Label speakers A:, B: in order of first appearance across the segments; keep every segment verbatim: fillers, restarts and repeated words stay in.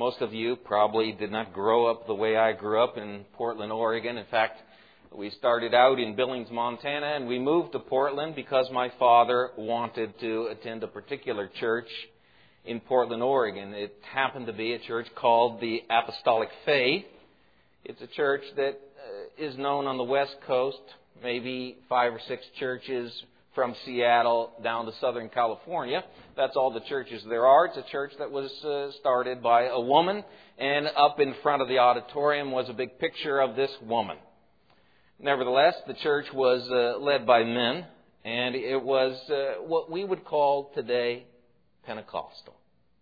A: Most of you probably did not grow up the way I grew up in Portland, Oregon. In fact, we started out in Billings, Montana, and we moved to Portland because my father wanted to attend a particular church in Portland, Oregon. It happened to be a church called the Apostolic Faith. It's a church that uh, is known on the West Coast, maybe five or six churches from Seattle down to Southern California. That's all the churches there are. It's a church that was uh, started by a woman, and up in front of the auditorium was a big picture of this woman. Nevertheless, the church was uh, led by men, and it was uh, what we would call today Pentecostal.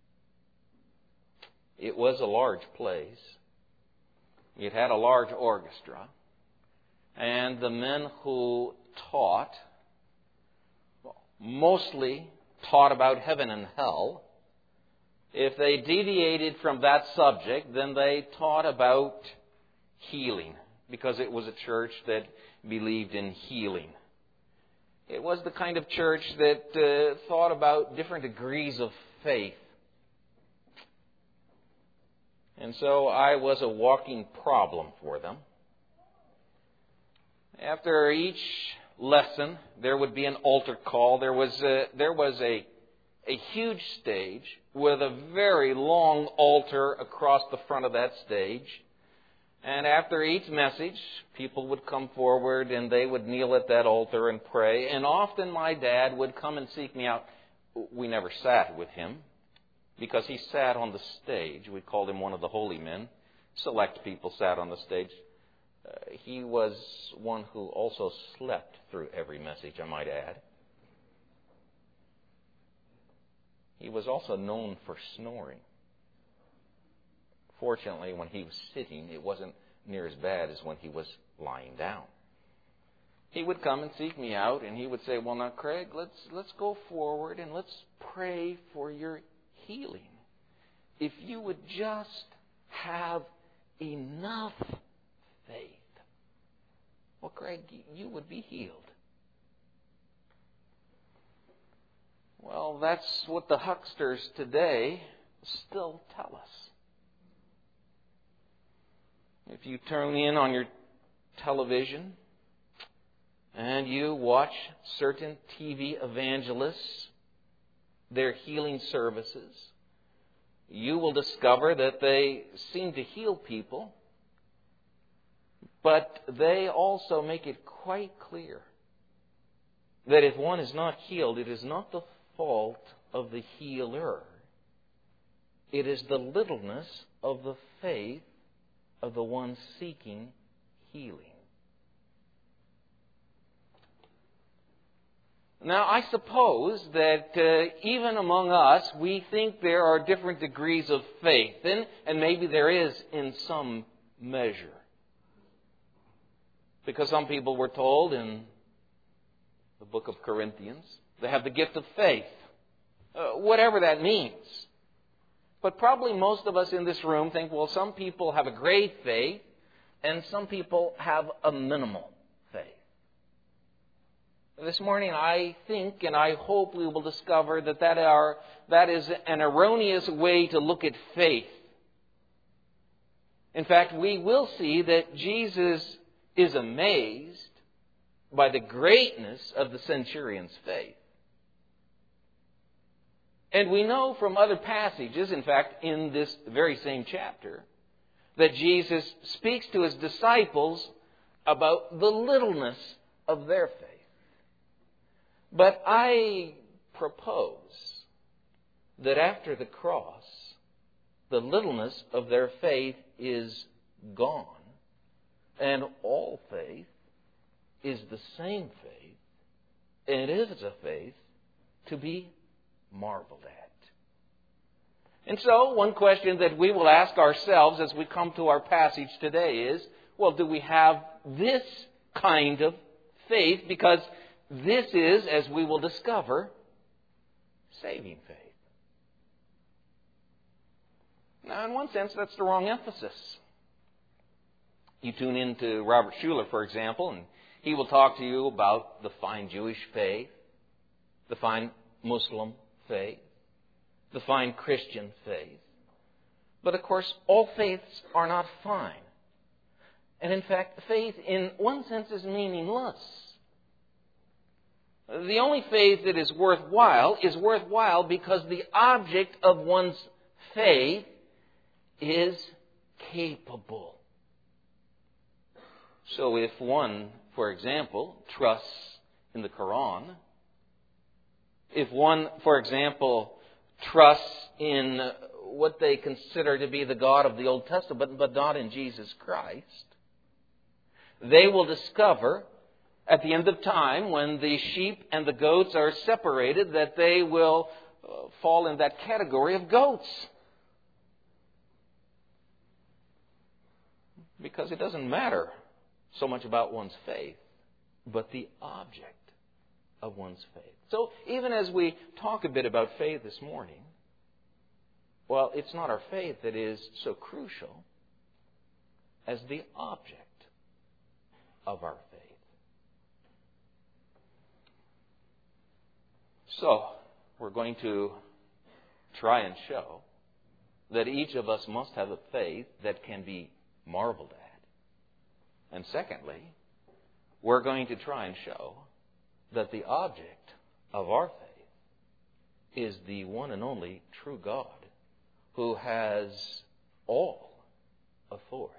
A: It was a large place. It had a large orchestra, and the men who taught mostly taught about heaven and hell. If they deviated from that subject, then they taught about healing, because it was a church that believed in healing. It was the kind of church that uh, thought about different degrees of faith. And so I was a walking problem for them. After each lesson, there would be an altar call. There was a, there was a, a huge stage with a very long altar across the front of that stage. And after each message, people would come forward and they would kneel at that altar and pray. And often my dad would come and seek me out. We never sat with him because he sat on the stage. We called him one of the holy men. Select people sat on the stage. Uh, he was one who also slept through every message, I might add. He was also known for snoring. Fortunately, when he was sitting, it wasn't near as bad as when he was lying down. He would come and seek me out, and he would say, well, now, Craig, let's let's go forward and let's pray for your healing. If you would just have enough faith, well, Craig, you would be healed. Well, that's what the hucksters today still tell us. If you turn in on your television and you watch certain T V evangelists, their healing services, you will discover that they seem to heal people, but they also make it quite clear that if one is not healed, it is not the fault of the healer. It is the littleness of the faith of the one seeking healing. Now, I suppose that uh, even among us, we think there are different degrees of faith, and, and maybe there is in some measure. Because some people were told in the book of Corinthians, they have the gift of faith, uh, whatever that means. But probably most of us in this room think, well, some people have a great faith and some people have a minimal faith. This morning, I think and I hope we will discover that that, are, that is an erroneous way to look at faith. In fact, we will see that Jesus is amazed by the greatness of the centurion's faith. And we know from other passages, in fact, in this very same chapter, that Jesus speaks to his disciples about the littleness of their faith. But I propose that after the cross, the littleness of their faith is gone, and all faith is the same faith, and it is a faith to be marveled at. And so, one question that we will ask ourselves as we come to our passage today is, well, do we have this kind of faith? Because this is, as we will discover, saving faith. Now, in one sense, that's the wrong emphasis. You tune in to Robert Schuller, for example, and he will talk to you about the fine Jewish faith, the fine Muslim faith, the fine Christian faith. But of course, all faiths are not fine. And in fact, faith in one sense is meaningless. The only faith that is worthwhile is worthwhile because the object of one's faith is capable. So if one, for example, trusts in the Quran, if one, for example, trusts in what they consider to be the God of the Old Testament, but not in Jesus Christ, they will discover at the end of time, when the sheep and the goats are separated, that they will uh, fall in that category of goats. Because it doesn't matter so much about one's faith, but the object of one's faith. So even as we talk a bit about faith this morning, well, it's not our faith that is so crucial as the object of our faith. So, we're going to try and show that each of us must have a faith that can be marveled at. And secondly, we're going to try and show that the object of our faith is the one and only true God who has all authority.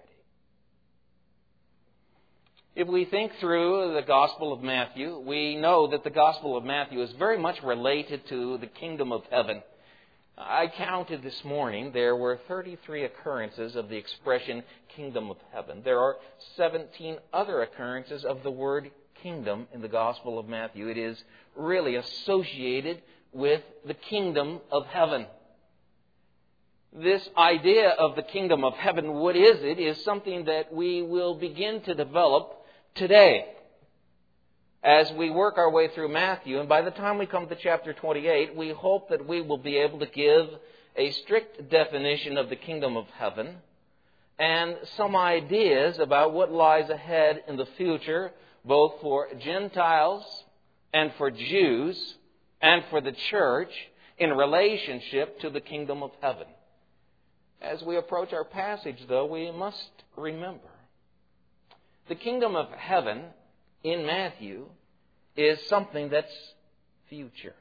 A: If we think through the Gospel of Matthew, we know that the Gospel of Matthew is very much related to the kingdom of heaven. I counted this morning, there were thirty-three occurrences of the expression kingdom of heaven. There are seventeen other occurrences of the word kingdom in the Gospel of Matthew. It is really associated with the kingdom of heaven. This idea of the kingdom of heaven, what is it, is something that we will begin to develop today as we work our way through Matthew. And by the time we come to chapter twenty-eight, we hope that we will be able to give a strict definition of the kingdom of heaven and some ideas about what lies ahead in the future, both for Gentiles and for Jews and for the church in relationship to the kingdom of heaven. As we approach our passage, though, we must remember the kingdom of heaven in Matthew is something that's future.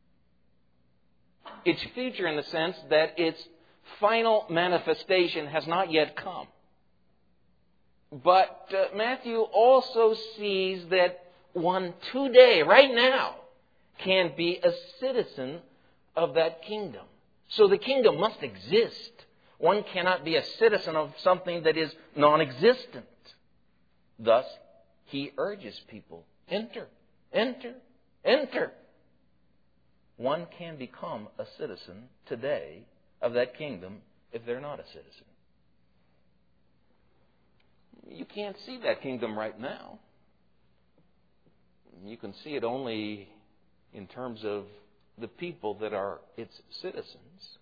A: It's future in the sense that its final manifestation has not yet come. But uh, Matthew also sees that one today, right now, can be a citizen of that kingdom. So the kingdom must exist. One cannot be a citizen of something that is non-existent. Thus, he urges people, enter, enter, enter. One can become a citizen today of that kingdom if they're not a citizen. You can't see that kingdom right now. You can see it only in terms of the people that are its citizens.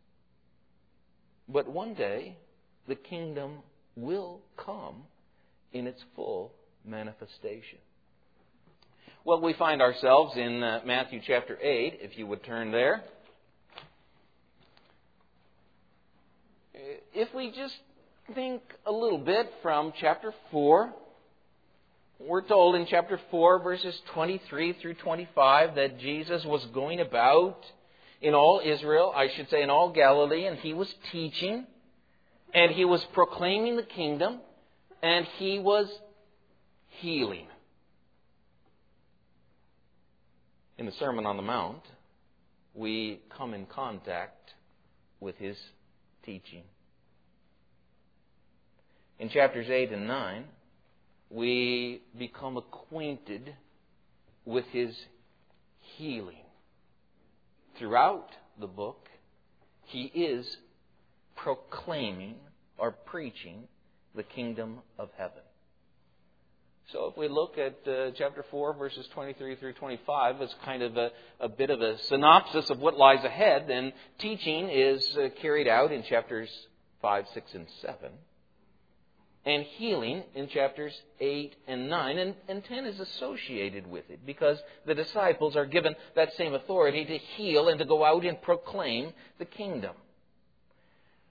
A: But one day, the kingdom will come in its full manifestation. Well, we find ourselves in uh, Matthew chapter eight, if you would turn there. If we just think a little bit from chapter four, we're told in chapter four, verses twenty-three through twenty-five, that Jesus was going about in all Israel, I should say in all Galilee, and he was teaching, and he was proclaiming the kingdom, and he was healing. In the Sermon on the Mount, we come in contact with his teaching. In chapters eight and nine, we become acquainted with his healing. Throughout the book, he is proclaiming or preaching the kingdom of heaven. So if we look at uh, chapter four, verses twenty-three through twenty-five, as kind of a, a bit of a synopsis of what lies ahead, then teaching is uh, carried out in chapters five, six, and seven. And healing in chapters eight and nine. And, and ten is associated with it because the disciples are given that same authority to heal and to go out and proclaim the kingdom.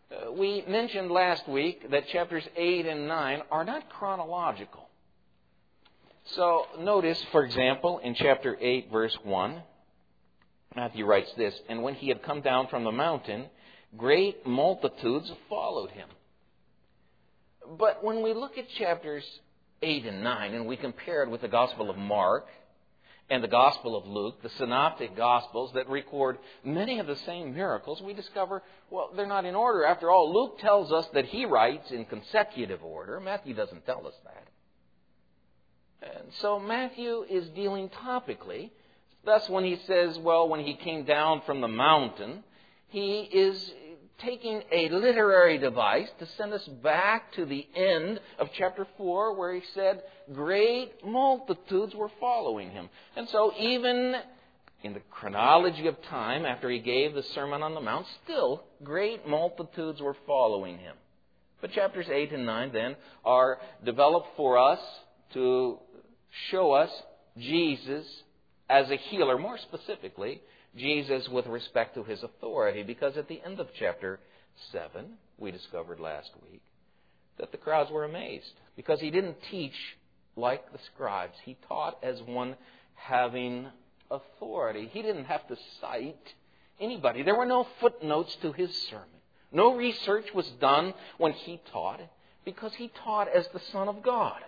A: Uh, we mentioned last week that chapters eight and nine are not chronological. So notice, for example, in chapter eight, verse one, Matthew writes this, "And when he had come down from the mountain, great multitudes followed him." But when we look at chapters eight and nine, and we compare it with the Gospel of Mark and the Gospel of Luke, the synoptic Gospels that record many of the same miracles, we discover, well, they're not in order. After all, Luke tells us that he writes in consecutive order. Matthew doesn't tell us that. And so Matthew is dealing topically. Thus, when he says, well, when he came down from the mountain, he is taking a literary device to send us back to the end of chapter four, where he said great multitudes were following him. And so even in the chronology of time, after he gave the Sermon on the Mount, still great multitudes were following him. But chapters eight and nine then are developed for us to show us Jesus as a healer, more specifically, Jesus with respect to his authority, because at the end of chapter seven, we discovered last week that the crowds were amazed because he didn't teach like the scribes. He taught as one having authority. He didn't have to cite anybody. There were no footnotes to his sermon. No research was done when he taught, because he taught as the Son of God.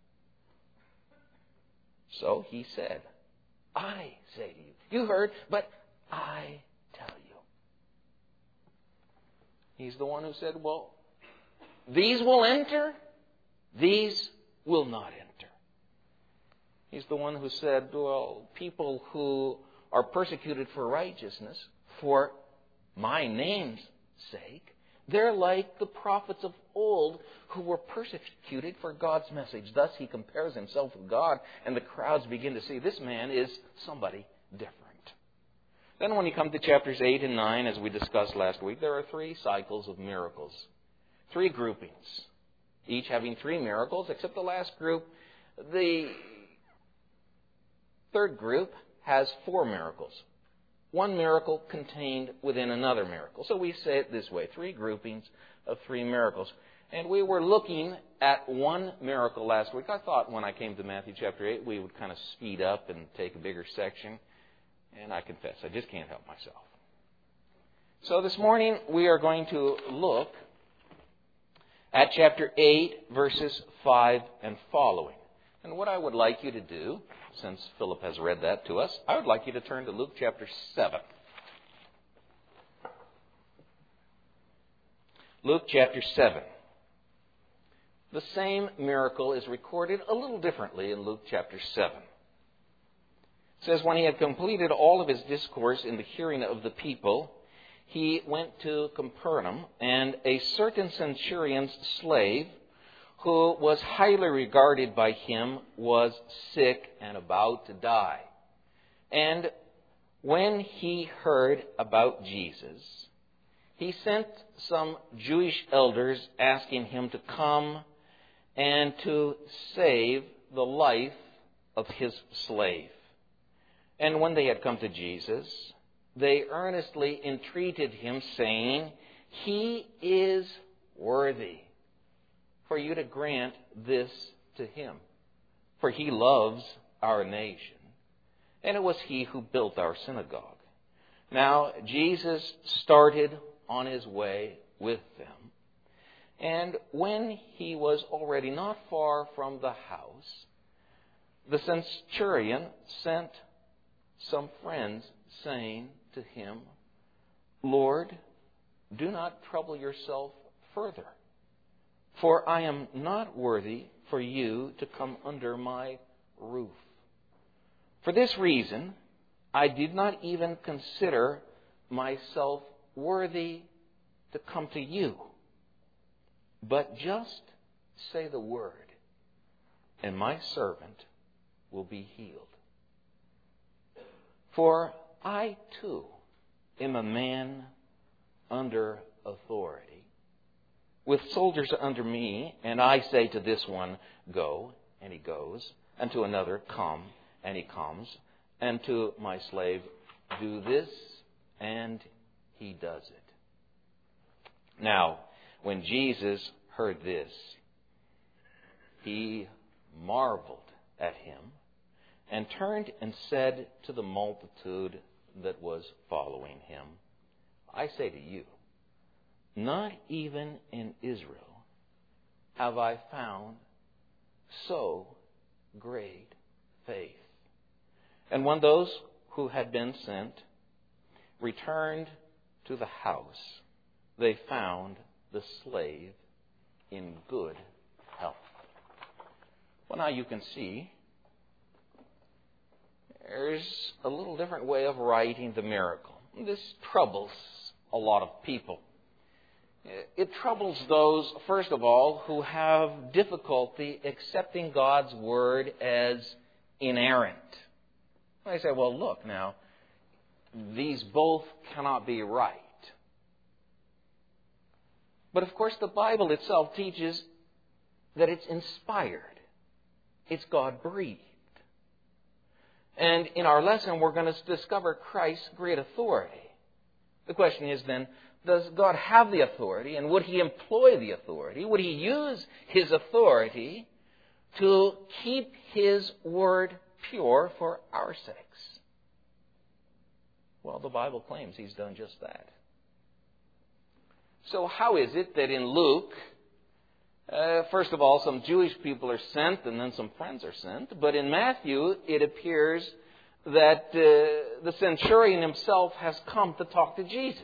A: So he said, I say to you. You heard, but I tell you. He's the one who said, well, these will enter, these will not enter. He's the one who said, well, people who are persecuted for righteousness, for my name's sake, they're like the prophets of old who were persecuted for God's message. Thus he compares himself with God, and the crowds begin to see this man is somebody different. Then when you come to chapters eight and nine, as we discussed last week, there are three cycles of miracles. Three groupings, each having three miracles, except the last group. The third group has four miracles. One miracle contained within another miracle. So we say it this way, three groupings of three miracles. And we were looking at one miracle last week. I thought when I came to Matthew chapter eight, we would kind of speed up and take a bigger section. And I confess, I just can't help myself. So this morning, we are going to look at chapter eight, verses five and following. And what I would like you to do, since Philip has read that to us, I would like you to turn to Luke chapter seven. Luke chapter seven. The same miracle is recorded a little differently in Luke chapter seven. It says, when he had completed all of his discourse in the hearing of the people, he went to Capernaum, and a certain centurion's slave, who was highly regarded by him, was sick and about to die. And when he heard about Jesus, he sent some Jewish elders asking him to come and to save the life of his slave. And when they had come to Jesus, they earnestly entreated him, saying, he is worthy for you to grant this to him, for he loves our nation, and it was he who built our synagogue. Now, Jesus started on his way with them, and when he was already not far from the house, the centurion sent some friends, saying to him, Lord, do not trouble yourself further, for I am not worthy for you to come under my roof. For this reason, I did not even consider myself worthy to come to you, but just say the word, and my servant will be healed. For I, too, am a man under authority, with soldiers under me, and I say to this one, go, and he goes, and to another, come, and he comes, and to my slave, do this, and he does it. Now, when Jesus heard this, he marveled at him and turned and said to the multitude that was following him, I say to you, not even in Israel have I found so great faith. And when those who had been sent returned to the house, they found the slave in good health. Well, now you can see there's a little different way of writing the miracle. This troubles a lot of people. It troubles those, first of all, who have difficulty accepting God's word as inerrant. They say, well, look now, these both cannot be right. But of course, the Bible itself teaches that it's inspired. It's God-breathed. And in our lesson, we're going to discover Christ's great authority. The question is then, does God have the authority, and would He employ the authority? Would He use His authority to keep His word pure for our sakes? Well, the Bible claims He's done just that. So how is it that in Luke, uh, first of all, some Jewish people are sent and then some friends are sent, but in Matthew it appears that uh, the centurion himself has come to talk to Jesus?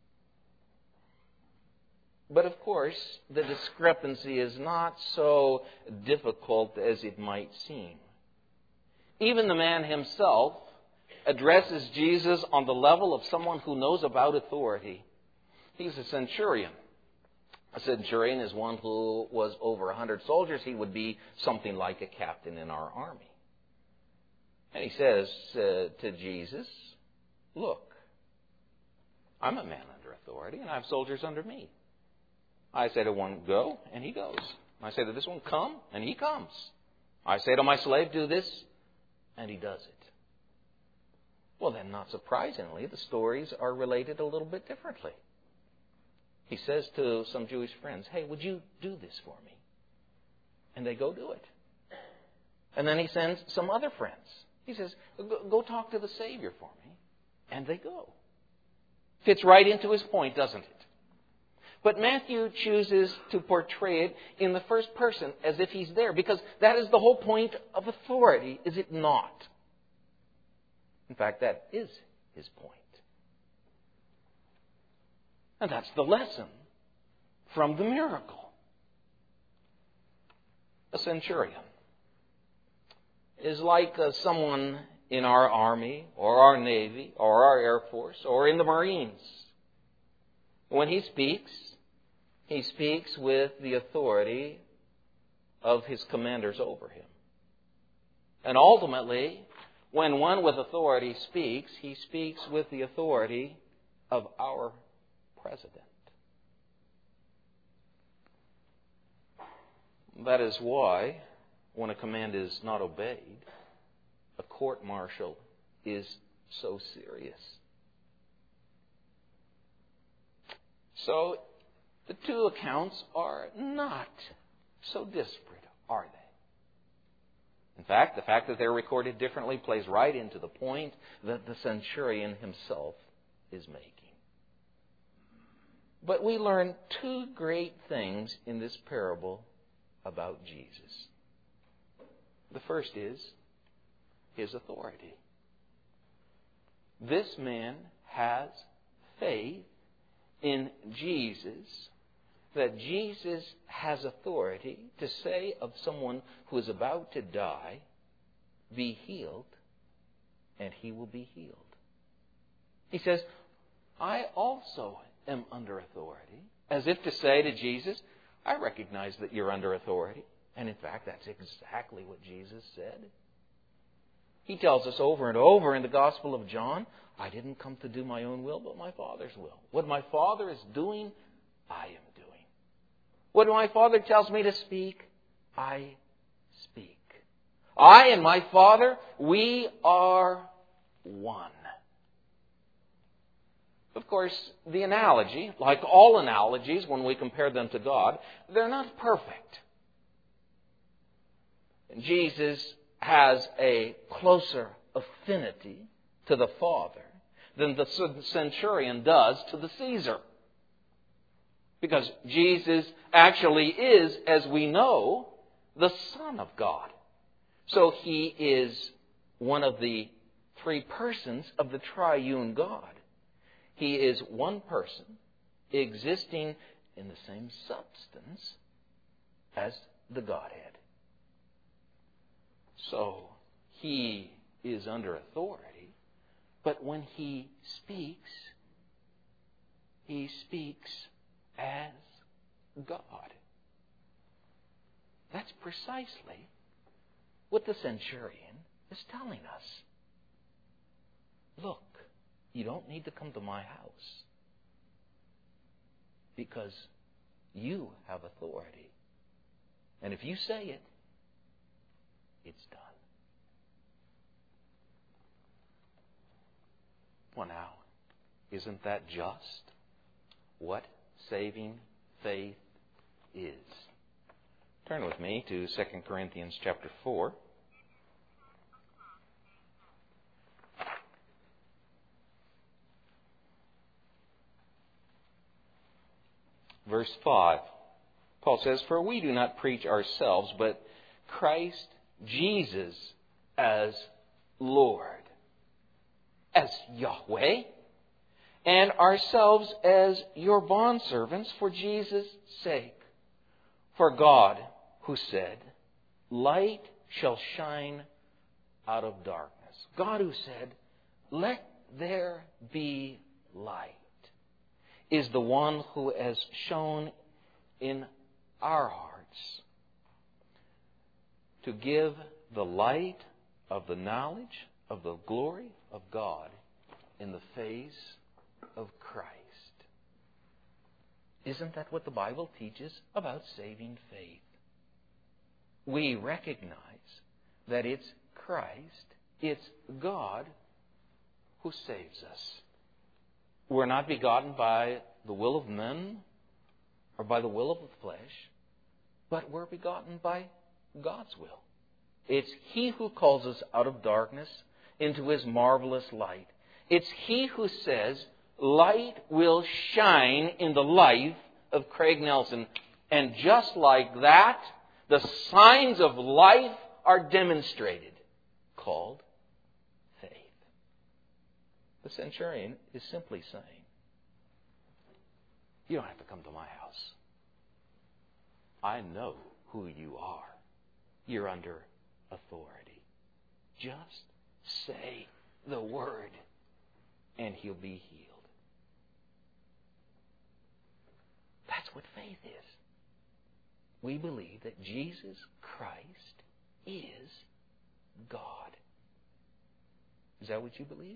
A: But of course, the discrepancy is not so difficult as it might seem. Even the man himself addresses Jesus on the level of someone who knows about authority. He's a centurion. A centurion is one who was over a hundred soldiers. He would be something like a captain in our army. And he says uh, to Jesus, look, I'm a man under authority and I have soldiers under me. I say to one, go, and he goes. I say to this one, come, and he comes. I say to my slave, do this, and he does it. Well, then, not surprisingly, the stories are related a little bit differently. He says to some Jewish friends, hey, would you do this for me? And they go do it. And then he sends some other friends. He says, go talk to the Savior for me. And they go. Fits right into his point, doesn't it? But Matthew chooses to portray it in the first person as if he's there, because that is the whole point of authority, is it not? In fact, that is his point. And that's the lesson from the miracle. A centurion is like uh, someone in our army or our navy or our air force or in the Marines. When he speaks, he speaks with the authority of his commanders over him. And ultimately, when one with authority speaks, he speaks with the authority of our president. That is why, when a command is not obeyed, a court-martial is so serious. So, the two accounts are not so disparate, are they? In fact, the fact that they're recorded differently plays right into the point that the centurion himself is making. But we learn two great things in this parable about Jesus. The first is his authority. This man has faith in Jesus, that Jesus has authority to say of someone who is about to die, be healed, and he will be healed. He says, I also am under authority, as if to say to Jesus, I recognize that you're under authority. And in fact, that's exactly what Jesus said. He tells us over and over in the Gospel of John, I didn't come to do my own will, but my Father's will. What my Father is doing, I am doing. What my Father tells me to speak, I speak. I and my Father, we are one. Of course, the analogy, like all analogies when we compare them to God, they're not perfect. Jesus has a closer affinity to the Father than the centurion does to the Caesar. Because Jesus actually is, as we know, the Son of God. So He is one of the three persons of the triune God. He is one person existing in the same substance as the Godhead. So He is under authority, but when He speaks, He speaks as God. That's precisely what the centurion is telling us. Look, you don't need to come to my house because you have authority. And if you say it, it's done. Well, now, isn't that just what saving faith is? Turn with me to Second Corinthians chapter four. Verse five. Paul says, "For we do not preach ourselves, but Christ Jesus as Lord, as Yahweh, and ourselves as your bondservants for Jesus' sake. For God, who said, 'Light shall shine out of darkness,' God who said, 'Let there be light,' is the one who has shone in our hearts to give the light of the knowledge of the glory of God in the face of Christ." Isn't that what the Bible teaches about saving faith? We recognize that it's Christ, it's God who saves us. We're not begotten by the will of men or by the will of the flesh, but we're begotten by God's will. It's He who calls us out of darkness into His marvelous light. It's He who says, light will shine in the life of Craig Nelson. And just like that, the signs of life are demonstrated, called faith. The centurion is simply saying, you don't have to come to my house. I know who you are. You're under authority. Just say the word, and he'll be healed. That's what faith is. We believe that Jesus Christ is God. Is that what you believe?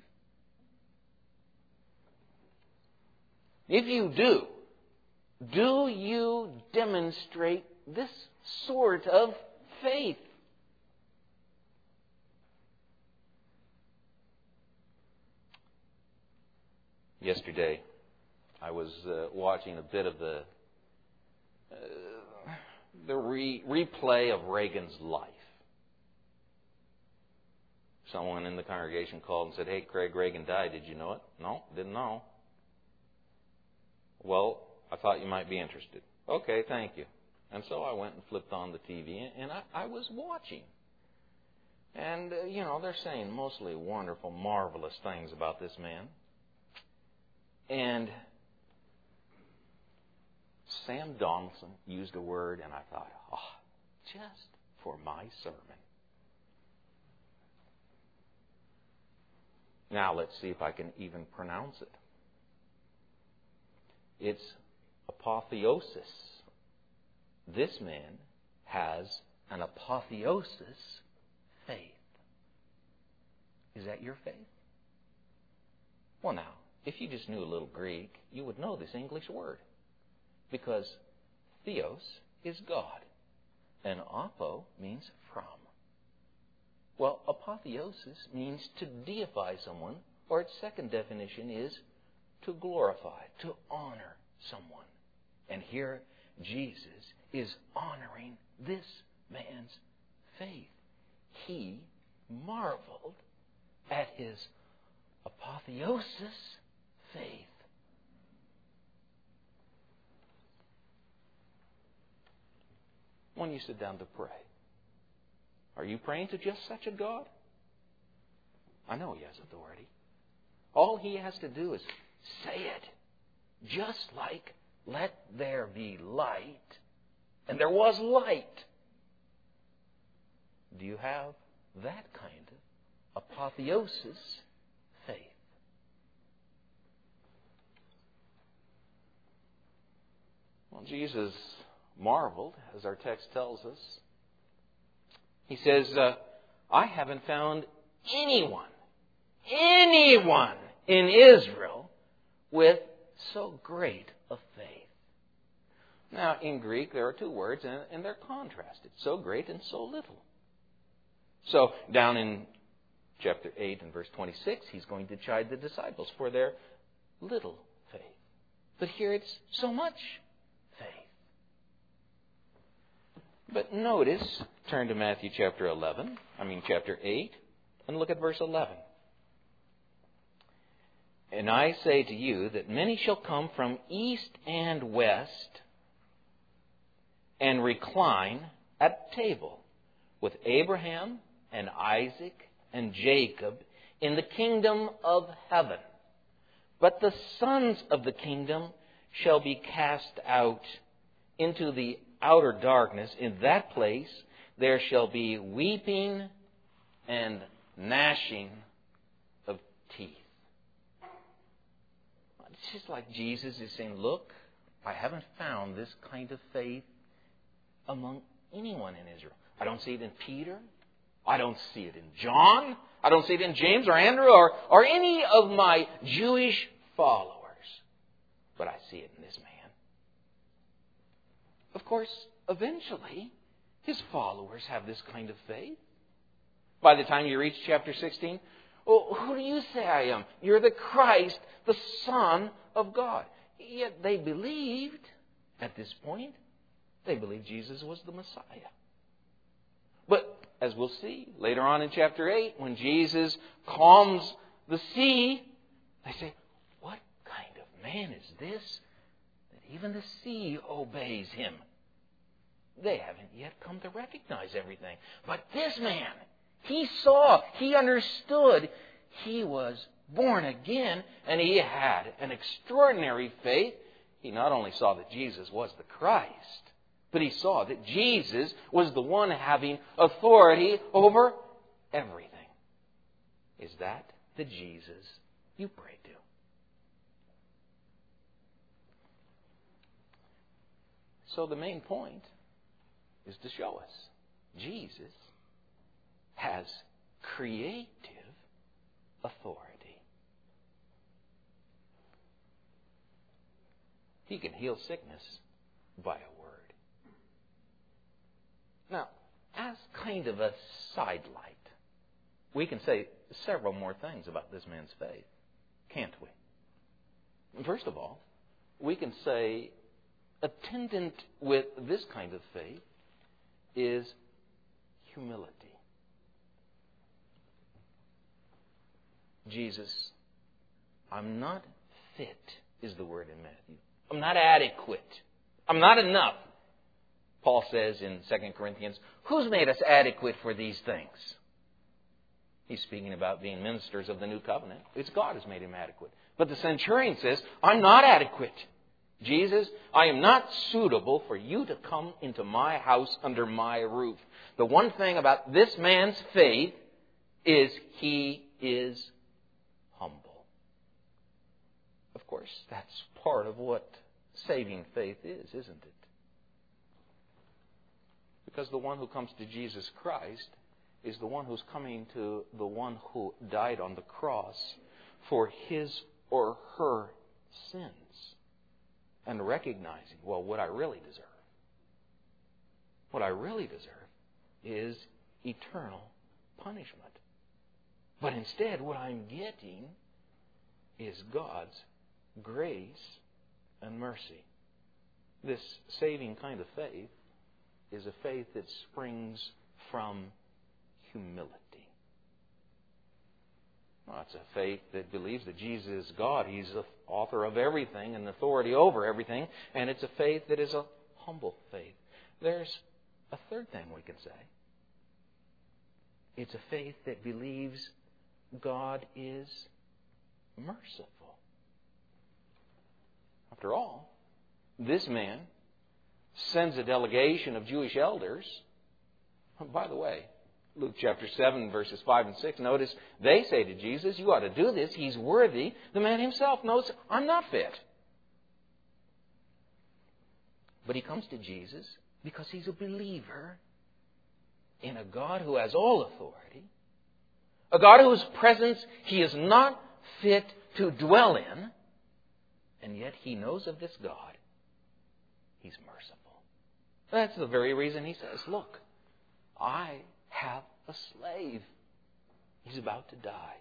A: If you do, do you demonstrate this sort of faith? Yesterday, I was uh, watching a bit of the uh, the re- replay of Reagan's life. Someone in the congregation called and said, "Hey, Craig, Reagan died. Did you know it?" "No, didn't know." "Well, I thought you might be interested." "Okay, thank you." And so I went and flipped on the T V, and I, I was watching. And, uh, you know, they're saying mostly wonderful, marvelous things about this man. And Sam Donaldson used a word, and I thought, oh, just for my sermon. Now let's see if I can even pronounce it. It's apotheosis. This man has an apotheosis faith. Is that your faith? Well, now, if you just knew a little Greek, you would know this English word. Because theos is God, and apo means from. Well, apotheosis means to deify someone, or its second definition is to glorify, to honor someone. And here Jesus is honoring this man's faith. He marveled at his apotheosis faith. When you sit down to pray, are you praying to just such a God? I know He has authority. All He has to do is say it. Just like, let there be light. And there was light. Do you have that kind of apotheosis faith? Well, Jesus marveled, as our text tells us. He says, uh, I haven't found anyone, anyone in Israel with so great a faith. Now, in Greek, there are two words, and, and they're contrasted. So great and so little. So, down in chapter eight and verse twenty-six, He's going to chide the disciples for their little faith. But here it's so much faith. But notice, turn to Matthew chapter eleven, I mean chapter eight, and look at verse eleven. And I say to you that many shall come from east and west and recline at table with Abraham and Isaac and Jacob in the kingdom of heaven. But the sons of the kingdom shall be cast out into the outer darkness. In that place there shall be weeping and gnashing of teeth. It's just like Jesus is saying, look, I haven't found this kind of faith among anyone in Israel. I don't see it in Peter. I don't see it in John. I don't see it in James or Andrew or, or any of my Jewish followers. But I see it in this man. Of course, eventually, his followers have this kind of faith. By the time you reach chapter sixteen, well, who do you say I am? You're the Christ, the Son of God. Yet they believed, at this point, they believed Jesus was the Messiah. But, as we'll see later on in chapter eight, when Jesus calms the sea, they say, what kind of man is this that even the sea obeys Him? They haven't yet come to recognize everything. But this man, he saw, he understood, he was born again, and he had an extraordinary faith. He not only saw that Jesus was the Christ, but he saw that Jesus was the one having authority over everything. Is that the Jesus you pray to? So the main point is to show us Jesus has creative authority. He can heal sickness by a word. Now, as kind of a sidelight, we can say several more things about this man's faith, can't we? First of all, we can say attendant with this kind of faith is humility. Jesus, I'm not fit, is the word in Matthew. I'm not adequate. I'm not enough. Paul says in Second Corinthians, who's made us adequate for these things? He's speaking about being ministers of the new covenant. It's God who's made him adequate. But the centurion says, I'm not adequate. Jesus, I am not suitable for you to come into my house under my roof. The one thing about this man's faith is he is humble. Of course, that's part of what saving faith is, isn't it? Because the one who comes to Jesus Christ is the one who's coming to the one who died on the cross for his or her sins. And recognizing, well, what I really deserve, what I really deserve is eternal punishment. But instead, what I'm getting is God's grace and mercy. This saving kind of faith is a faith that springs from humility. Well, it's a faith that believes that Jesus is God. He's the author of everything and authority over everything. And it's a faith that is a humble faith. There's a third thing we can say. It's a faith that believes God is merciful. After all, this man sends a delegation of Jewish elders. By the way, Luke chapter seven, verses five and six, notice they say to Jesus, you ought to do this. He's worthy. The man himself knows, I'm not fit. But he comes to Jesus because he's a believer in a God who has all authority, a God whose presence he is not fit to dwell in, and yet he knows of this God. He's merciful. That's the very reason he says, look, I have a slave. He's about to die.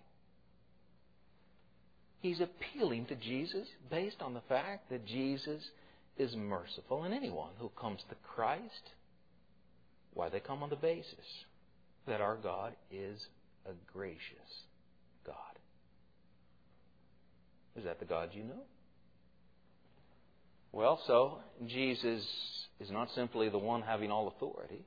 A: He's appealing to Jesus based on the fact that Jesus is merciful. And anyone who comes to Christ, why, they come on the basis that our God is a gracious God. Is that the God you know? Well, so Jesus is not simply the one having all authority.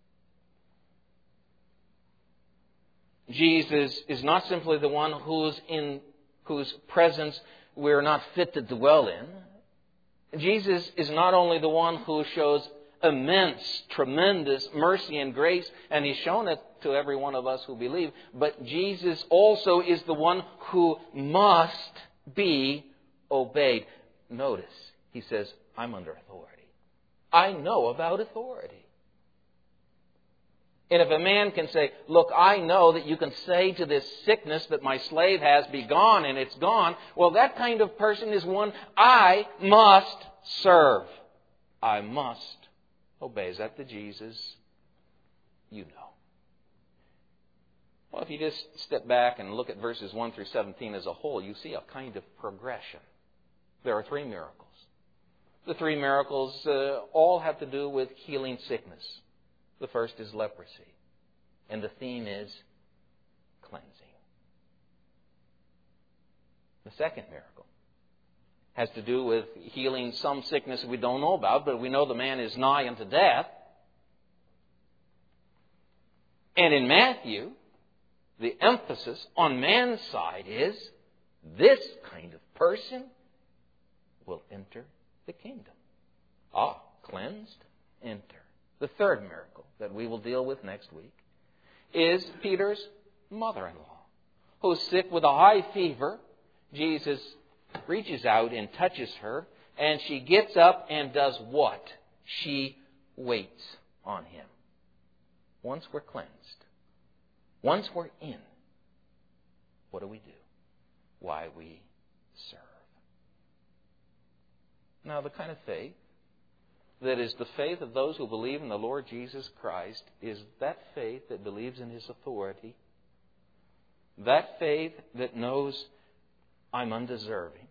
A: Jesus is not simply the one who's in whose presence we're not fit to dwell in. Jesus is not only the one who shows immense, tremendous mercy and grace, and He's shown it to every one of us who believe, but Jesus also is the one who must be obeyed. Notice, He says, I'm under authority. I know about authority. And if a man can say, look, I know that you can say to this sickness that my slave has, be gone, and it's gone, well, that kind of person is one I must serve. I must obey. Is that the Jesus you know? Well, if you just step back and look at verses one through seventeen as a whole, you see a kind of progression. There are three miracles. The three miracles uh, all have to do with healing sickness. The first is leprosy, and the theme is cleansing. The second miracle has to do with healing some sickness we don't know about, but we know the man is nigh unto death. And in Matthew, the emphasis on man's side is this kind of person will enter the kingdom. Ah, cleansed, enter. The third miracle that we will deal with next week is Peter's mother-in-law, who's sick with a high fever. Jesus reaches out and touches her, and she gets up and does what? She waits on Him. Once we're cleansed, once we're in, what do we do? Why, we serve. Now, the kind of faith that is the faith of those who believe in the Lord Jesus Christ is that faith that believes in His authority. That faith that knows I'm undeserving.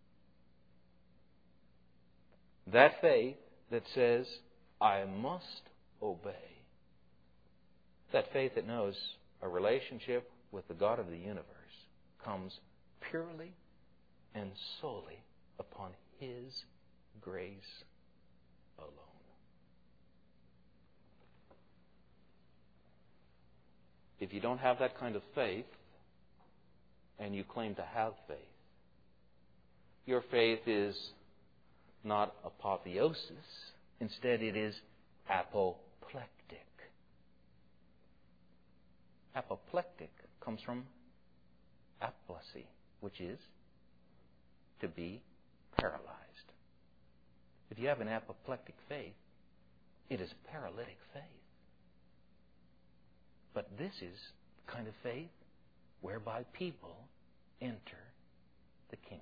A: That faith that says I must obey. That faith that knows a relationship with the God of the universe comes purely and solely upon His grace alone. If you don't have that kind of faith, and you claim to have faith, your faith is not apotheosis. Instead, it is apoplectic. Apoplectic comes from apoplexy, which is to be paralyzed. If you have an apoplectic faith, it is a paralytic faith. But this is the kind of faith whereby people enter the kingdom.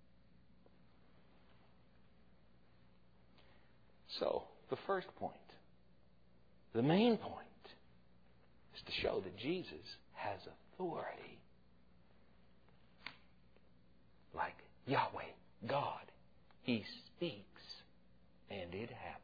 A: So, the first point, the main point, is to show that Jesus has authority like Yahweh God. He speaks, and it happens.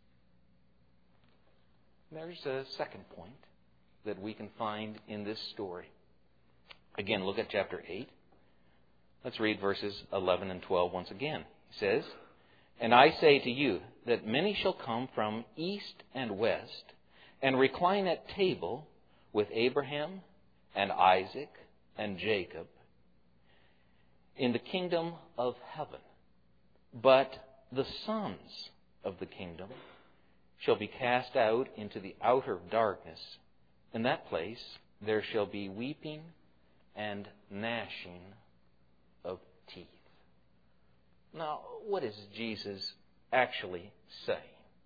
A: There's a second point that we can find in this story. Again, look at chapter eight. Let's read verses eleven and twelve once again. He says, "And I say to you that many shall come from east and west and recline at table with Abraham and Isaac and Jacob in the kingdom of heaven. But the sons of the kingdom shall be cast out into the outer darkness. In that place there shall be weeping and gnashing of teeth." Now, what is Jesus actually saying?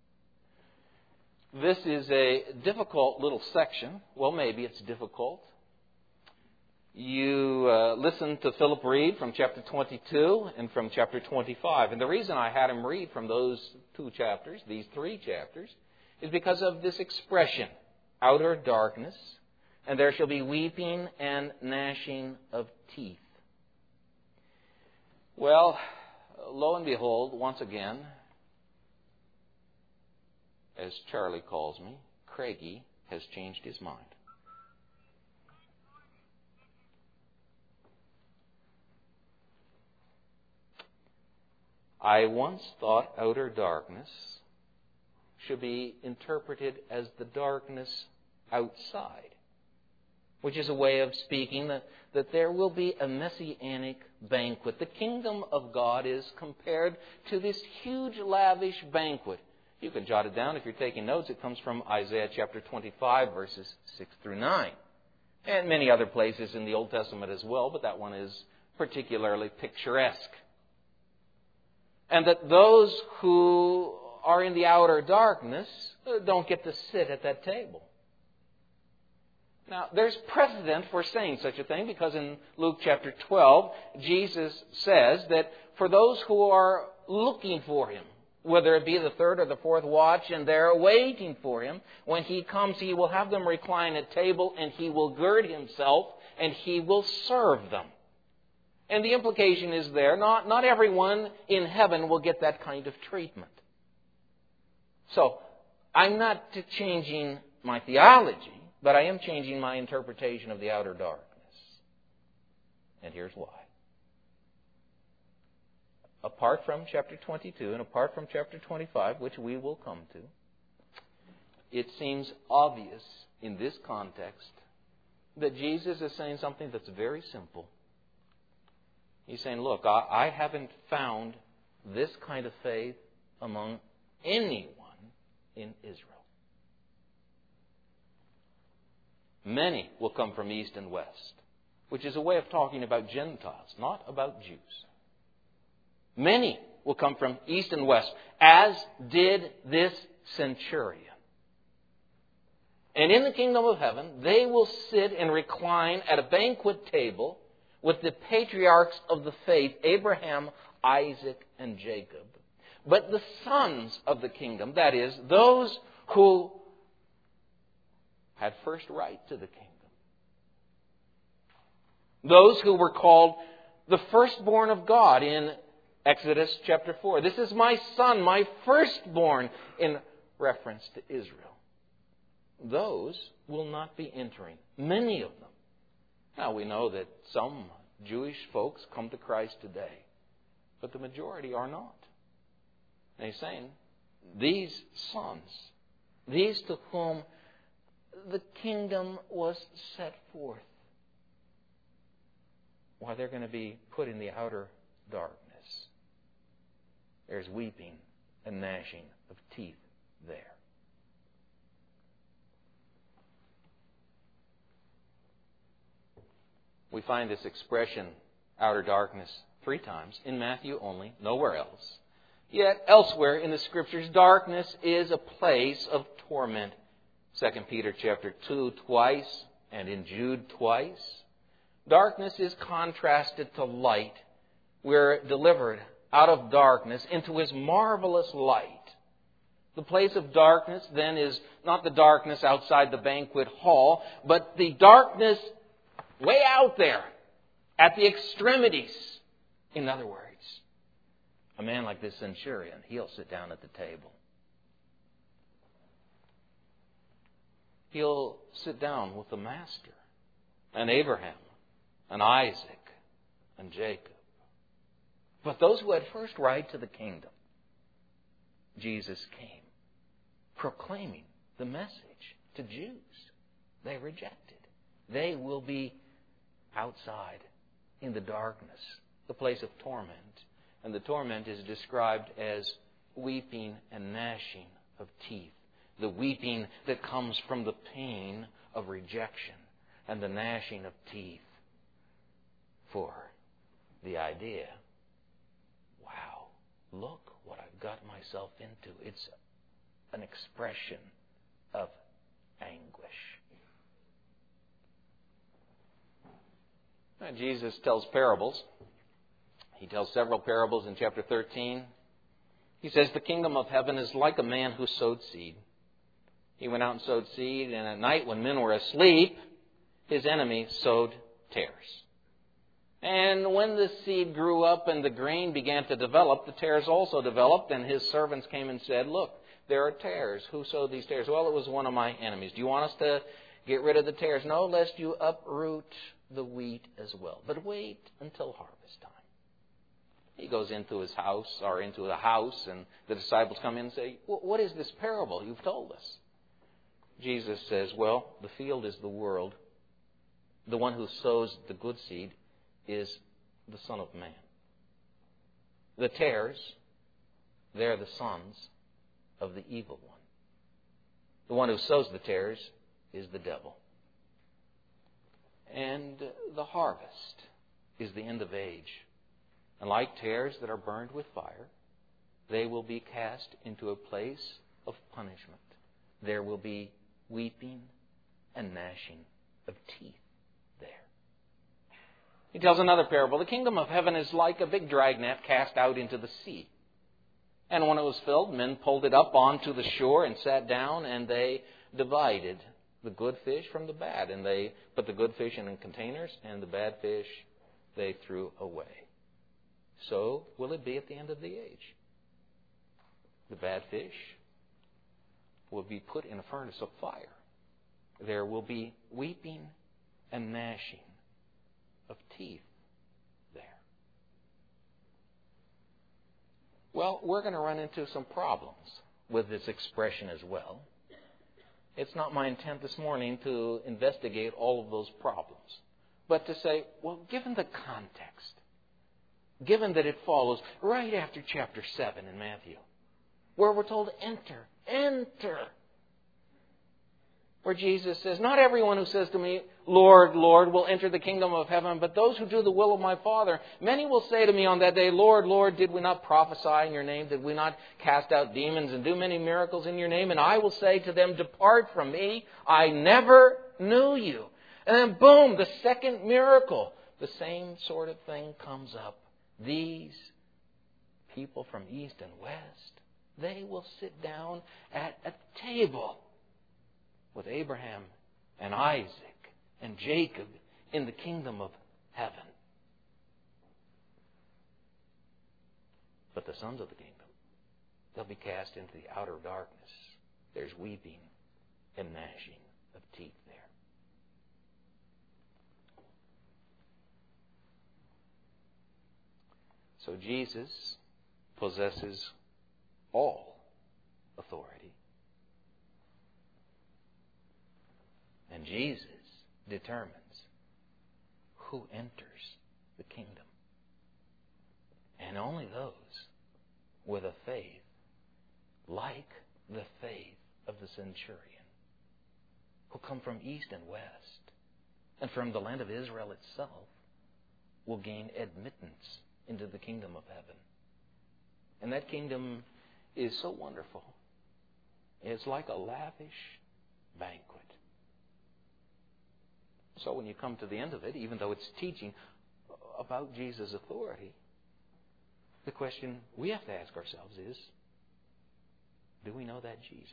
A: This is a difficult little section. Well, maybe it's difficult. You uh, listen to Philip read from chapter twenty-two and from chapter twenty-five. And the reason I had him read from those two chapters, these three chapters, is because of this expression, outer darkness, and there shall be weeping and gnashing of teeth. Well, lo and behold, once again, as Charlie calls me, Craigie has changed his mind. I once thought outer darkness should be interpreted as the darkness outside, which is a way of speaking that, that there will be a messianic banquet. The kingdom of God is compared to this huge, lavish banquet. You can jot it down if you're taking notes. It comes from Isaiah chapter twenty-five, verses six through nine. And many other places in the Old Testament as well, but that one is particularly picturesque. And that those who are in the outer darkness don't get to sit at that table. Now, there's precedent for saying such a thing because in Luke chapter twelve, Jesus says that for those who are looking for Him, whether it be the third or the fourth watch, and they're waiting for Him, when He comes, He will have them recline at table, and He will gird Himself, and He will serve them. And the implication is there, not, not everyone in heaven will get that kind of treatment. So, I'm not changing my theology, but I am changing my interpretation of the outer darkness. And here's why. Apart from chapter twenty-two and apart from chapter twenty-five, which we will come to, it seems obvious in this context that Jesus is saying something that's very simple. He's saying, look, I, I haven't found this kind of faith among anyone in Israel. Many will come from east and west, which is a way of talking about Gentiles, not about Jews. Many will come from east and west, as did this centurion. And in the kingdom of heaven, they will sit and recline at a banquet table with the patriarchs of the faith, Abraham, Isaac, and Jacob. But the sons of the kingdom, that is, those who had first right to the kingdom, those who were called the firstborn of God in Exodus chapter four. This is my son, my firstborn, in reference to Israel. Those will not be entering. Many of them. Now, we know that some Jewish folks come to Christ today, but the majority are not. And he's saying, these sons, these to whom the kingdom was set forth, why, they're going to be put in the outer darkness. There's weeping and gnashing of teeth there. We find this expression, outer darkness, three times. In Matthew only, nowhere else. Yet elsewhere in the Scriptures, darkness is a place of torment. Second Peter chapter two twice, and in Jude twice. Darkness is contrasted to light. We're delivered out of darkness into His marvelous light. The place of darkness then is not the darkness outside the banquet hall, but the darkness way out there, at the extremities, in other words. A man like this centurion, he'll sit down at the table. He'll sit down with the Master, and Abraham, and Isaac, and Jacob. But those who had first right to the kingdom, Jesus came, proclaiming the message to Jews. They rejected. They will be outside in the darkness, the place of torment. And the torment is described as weeping and gnashing of teeth. The weeping that comes from the pain of rejection, and the gnashing of teeth for the idea, wow, look what I've got myself into. It's an expression of anguish. Now, Jesus tells parables. He tells several parables in chapter thirteen. He says, the kingdom of heaven is like a man who sowed seed. He went out and sowed seed, and at night when men were asleep, his enemy sowed tares. And when the seed grew up and the grain began to develop, the tares also developed, and his servants came and said, look, there are tares. Who sowed these tares? Well, it was one of my enemies. Do you want us to get rid of the tares? No, lest you uproot the wheat as well. But wait until harvest time. He goes into his house, or into the house, and the disciples come in and say, what is this parable you've told us? Jesus says, well, the field is the world. The one who sows the good seed is the Son of Man. The tares, they're the sons of the evil one. The one who sows the tares is the devil. And the harvest is the end of age. And like tares that are burned with fire, they will be cast into a place of punishment. There will be weeping and gnashing of teeth there. He tells another parable. The kingdom of heaven is like a big dragnet cast out into the sea. And when it was filled, men pulled it up onto the shore and sat down, and they divided the good fish from the bad. And they put the good fish in containers, and the bad fish they threw away. So will it be at the end of the age. The bad fish will be put in a furnace of fire. There will be weeping and gnashing of teeth there. Well, we're going to run into some problems with this expression as well. It's not my intent this morning to investigate all of those problems, but to say, well, given the context, given that it follows right after chapter seven in Matthew, where we're told, enter, enter. Where Jesus says, not everyone who says to me, Lord, Lord, will enter the kingdom of heaven, but those who do the will of my Father. Many will say to me on that day, Lord, Lord, did we not prophesy in your name? Did we not cast out demons and do many miracles in your name? And I will say to them, depart from me, I never knew you. And then boom, the second miracle. The same sort of thing comes up. These people from east and west, they will sit down at a table with Abraham and Isaac and Jacob in the kingdom of heaven. But the sons of the kingdom, they'll be cast into the outer darkness. There's weeping and gnashing of teeth there. So Jesus possesses all authority. And Jesus determines who enters the kingdom. And only those with a faith like the faith of the centurion, who come from east and west and from the land of Israel itself, will gain admittance into the kingdom of heaven. And that kingdom is so wonderful. It's like a lavish banquet. So when you come to the end of it, even though it's teaching about Jesus' authority, the question we have to ask ourselves is, do we know that Jesus?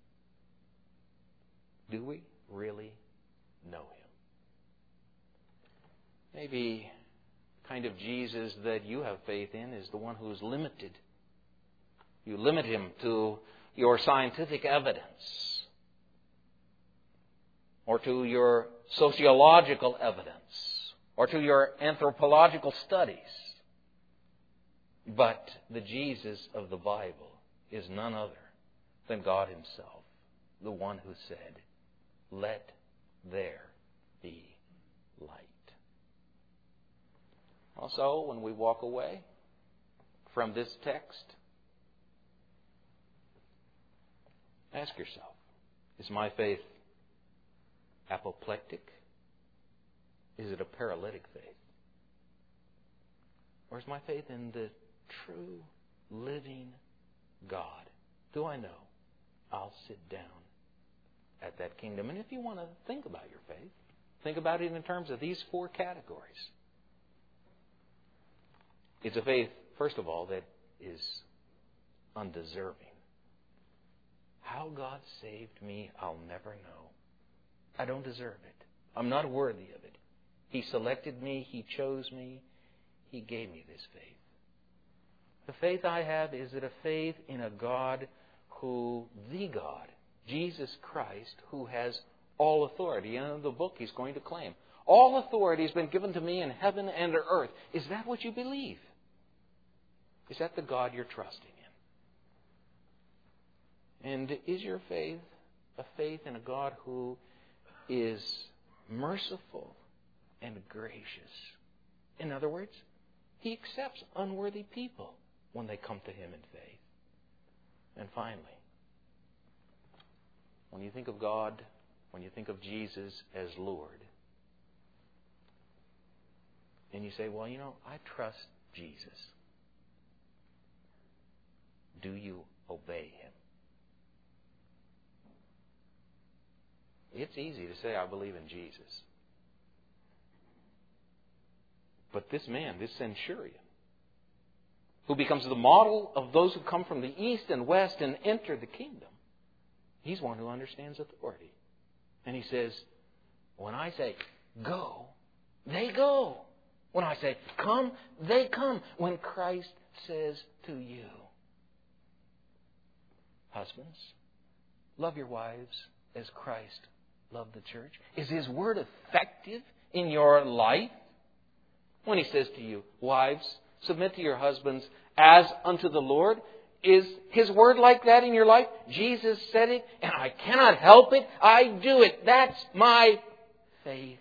A: Do we really know Him? Maybe kind of Jesus that you have faith in is the one who is limited. You limit him to your scientific evidence or to your sociological evidence or to your anthropological studies. But the Jesus of the Bible is none other than God himself, the one who said, "Let there be light." Also, when we walk away from this text, ask yourself, is my faith apoplectic? Is it a paralytic faith? Or is my faith in the true, living God? Do I know I'll sit down at that kingdom? And if you want to think about your faith, think about it in terms of these four categories. It's a faith, first of all, that is undeserving. How God saved me, I'll never know. I don't deserve it. I'm not worthy of it. He selected me. He chose me. He gave me this faith. The faith I have is it a faith in a God who, the God, Jesus Christ, who has all authority. And in the book he's going to claim, all authority has been given to me in heaven and on earth. Is that what you believe? Is that the God you're trusting in? And is your faith a faith in a God who is merciful and gracious? In other words, he accepts unworthy people when they come to him in faith. And finally, when you think of God, when you think of Jesus as Lord, and you say, well, you know, I trust Jesus. Do you obey him? It's easy to say, I believe in Jesus. But this man, this centurion, who becomes the model of those who come from the east and west and enter the kingdom, he's one who understands authority. And he says, when I say, go, they go. When I say, come, they come. When Christ says to you, husbands, love your wives as Christ loved the church. Is his word effective in your life? When he says to you, wives, submit to your husbands as unto the Lord, is his word like that in your life? Jesus said it, and I cannot help it. I do it. That's my faith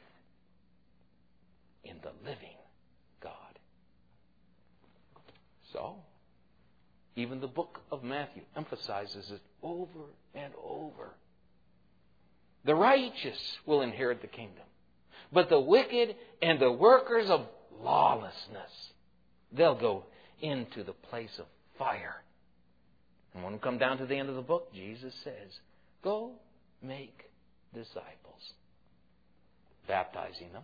A: in the living God. So, even the book of Matthew emphasizes it over and over. The righteous will inherit the kingdom, but the wicked and the workers of lawlessness, they'll go into the place of fire. And when we come down to the end of the book, Jesus says, go make disciples, baptizing them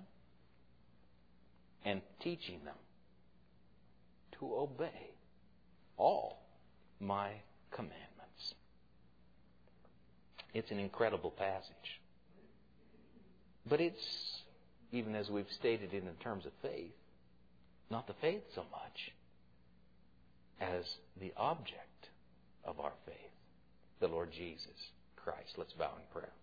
A: and teaching them to obey all my commandments. It's an incredible passage. But it's, even as we've stated it in terms of faith, not the faith so much as the object of our faith, the Lord Jesus Christ. Let's bow in prayer.